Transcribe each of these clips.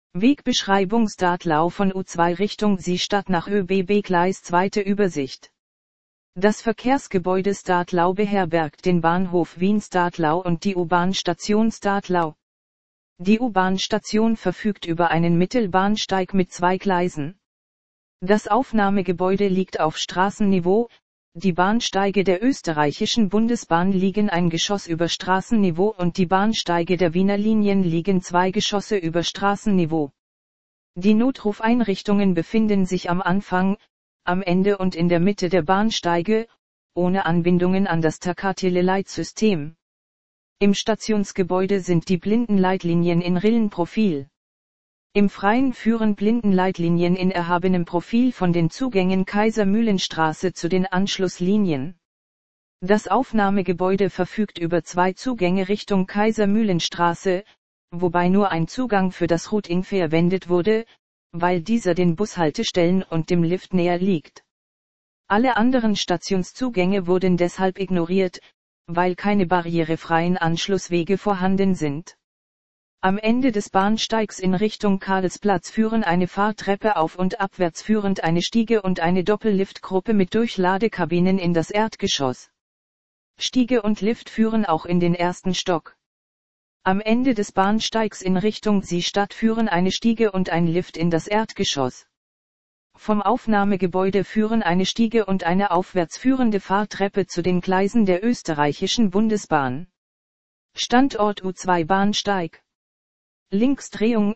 Wegbeschreibung Startlauf von U2 Richtung Seestadt nach ÖBB Gleis 2. Übersicht. Das Verkehrsgebäude Startlau beherbergt den Bahnhof Wien Startlau und die U-Bahn-Station Startlau. Die U-Bahn-Station verfügt über einen Mittelbahnsteig mit 2 Gleisen. Das Aufnahmegebäude liegt auf Straßenniveau. Die Bahnsteige der österreichischen Bundesbahn liegen ein Geschoss über Straßenniveau und die Bahnsteige der Wiener Linien liegen 2 Geschosse über Straßenniveau. Die Notrufeinrichtungen befinden sich am Anfang, am Ende und in der Mitte der Bahnsteige, ohne Anbindungen an das Takatele-Leitsystem. Im Stationsgebäude sind die Blindenleitlinien in Rillenprofil. Im Freien führen Blindenleitlinien in erhabenem Profil von den Zugängen Kaisermühlenstraße zu den Anschlusslinien. Das Aufnahmegebäude verfügt über 2 Zugänge Richtung Kaisermühlenstraße, wobei nur ein Zugang für das Routing verwendet wurde, weil dieser den Bushaltestellen und dem Lift näher liegt. Alle anderen Stationszugänge wurden deshalb ignoriert, weil keine barrierefreien Anschlusswege vorhanden sind. Am Ende des Bahnsteigs in Richtung Karlsplatz führen eine Fahrtreppe auf und abwärts führend eine Stiege und eine Doppelliftgruppe mit Durchladekabinen in das Erdgeschoss. Stiege und Lift führen auch in den ersten Stock. Am Ende des Bahnsteigs in Richtung Seestadt führen eine Stiege und ein Lift in das Erdgeschoss. Vom Aufnahmegebäude führen eine Stiege und eine aufwärts führende Fahrtreppe zu den Gleisen der österreichischen Bundesbahn. Standort U2 Bahnsteig. Linksdrehung,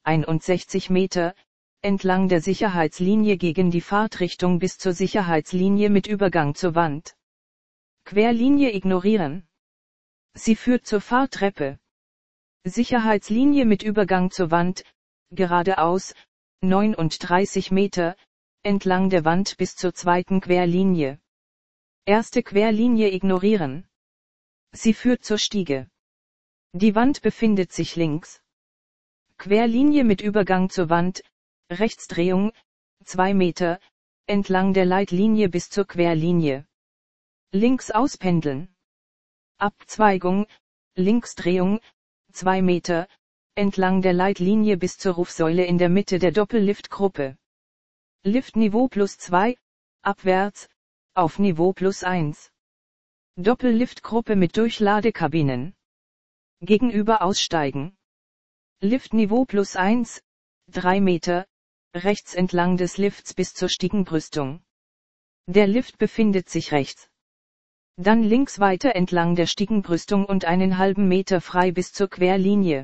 61 Meter, entlang der Sicherheitslinie gegen die Fahrtrichtung bis zur Sicherheitslinie mit Übergang zur Wand. Querlinie ignorieren. Sie führt zur Fahrtreppe. Sicherheitslinie mit Übergang zur Wand, geradeaus, 39 Meter, entlang der Wand bis zur zweiten Querlinie. Erste Querlinie ignorieren. Sie führt zur Stiege. Die Wand befindet sich links. Querlinie mit Übergang zur Wand, Rechtsdrehung, 2 Meter, entlang der Leitlinie bis zur Querlinie. Links auspendeln. Abzweigung, Linksdrehung, 2 Meter, entlang der Leitlinie bis zur Rufsäule in der Mitte der Doppelliftgruppe. Liftniveau +2, abwärts, auf Niveau +1. Doppelliftgruppe mit Durchladekabinen. Gegenüber aussteigen. Liftniveau +1, 3 Meter, rechts entlang des Lifts bis zur Stiegenbrüstung. Der Lift befindet sich rechts. Dann links weiter entlang der Stiegenbrüstung und einen halben Meter frei bis zur Querlinie.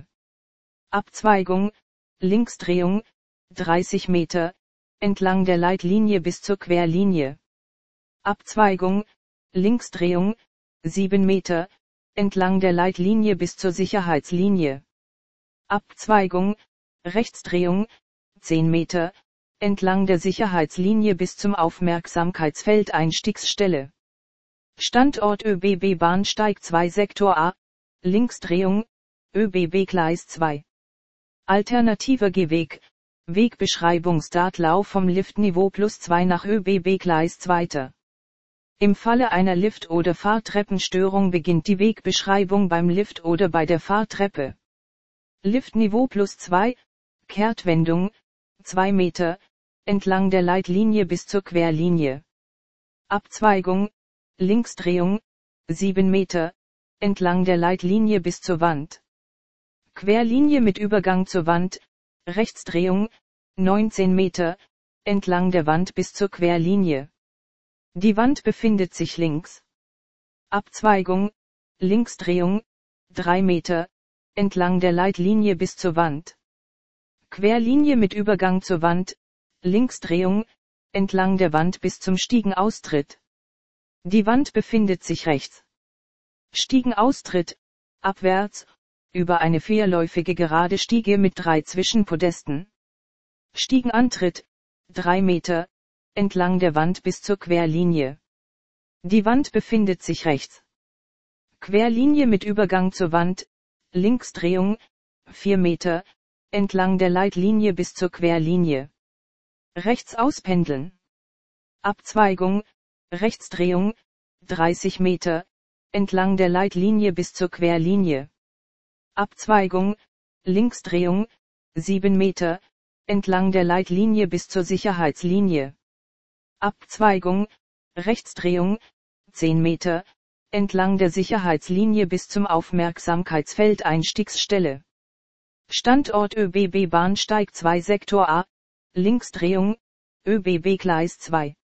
Abzweigung, Linksdrehung, 30 Meter, entlang der Leitlinie bis zur Querlinie. Abzweigung, Linksdrehung, 7 Meter, entlang der Leitlinie bis zur Sicherheitslinie. Abzweigung, Rechtsdrehung, 10 Meter, entlang der Sicherheitslinie bis zum Aufmerksamkeitsfeld Einstiegsstelle. Standort ÖBB Bahnsteig 2 Sektor A, Linksdrehung, ÖBB Gleis 2. Alternativer Gehweg, Wegbeschreibung Startlauf vom Liftniveau +2 nach ÖBB Gleis 2. Im Falle einer Lift- oder Fahrtreppenstörung beginnt die Wegbeschreibung beim Lift oder bei der Fahrtreppe. Liftniveau +2, Kehrtwendung, 2 Meter, entlang der Leitlinie bis zur Querlinie. Abzweigung, Linksdrehung, 7 Meter, entlang der Leitlinie bis zur Wand. Querlinie mit Übergang zur Wand, Rechtsdrehung, 19 Meter, entlang der Wand bis zur Querlinie. Die Wand befindet sich links. Abzweigung, Linksdrehung, 3 Meter, entlang der Leitlinie bis zur Wand. Querlinie mit Übergang zur Wand, Linksdrehung, entlang der Wand bis zum Stiegenaustritt. Die Wand befindet sich rechts. Stiegenaustritt, abwärts, über eine vierläufige gerade Stiege mit 3 Zwischenpodesten. Stiegenantritt, 3 Meter, entlang der Wand bis zur Querlinie. Die Wand befindet sich rechts. Querlinie mit Übergang zur Wand, Linksdrehung, 4 Meter, entlang der Leitlinie bis zur Querlinie. Rechts auspendeln. Abzweigung, Rechtsdrehung, 30 Meter, entlang der Leitlinie bis zur Querlinie. Abzweigung, Linksdrehung, 7 Meter, entlang der Leitlinie bis zur Sicherheitslinie. Abzweigung, Rechtsdrehung, 10 Meter, entlang der Sicherheitslinie bis zum Aufmerksamkeitsfeld Einstiegsstelle. Standort ÖBB Bahnsteig 2 Sektor A, Linksdrehung, ÖBB Gleis 2.